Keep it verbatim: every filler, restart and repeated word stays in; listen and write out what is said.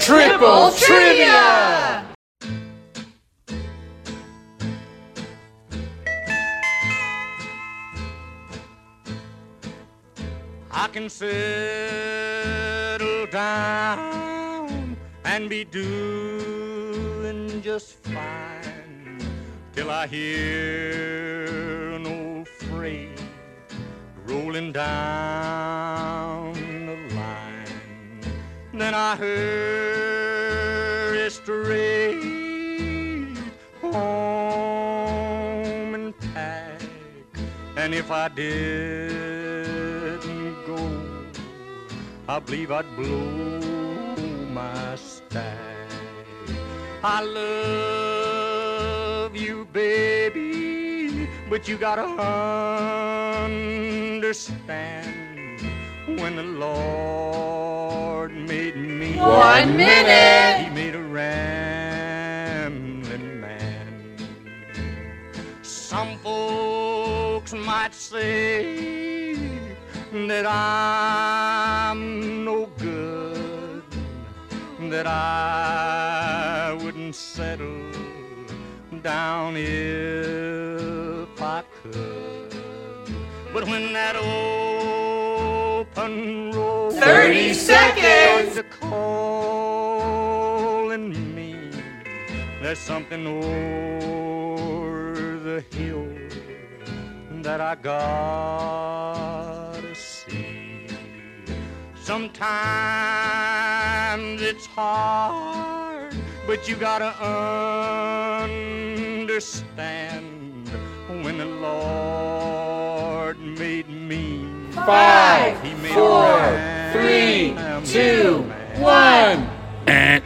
Triple Trivia! I can settle down and be doing just fine till I hear an old freight rolling down the line. Then I hurry straight home and pack, and if I didn't go, I believe I'd blow my stack. I love you, baby, but you gotta understand, when the Lord made me, One minute. He made a rambling man. Some folks might say that I'm no good, that I wouldn't settle down if I could. But when that open road thirty seconds starts calling me, there's something over the hill that I gotta see. Sometimes it's hard, but you gotta understand, when the Lord made me, Five, He made four, a three, rambling two, man. one. And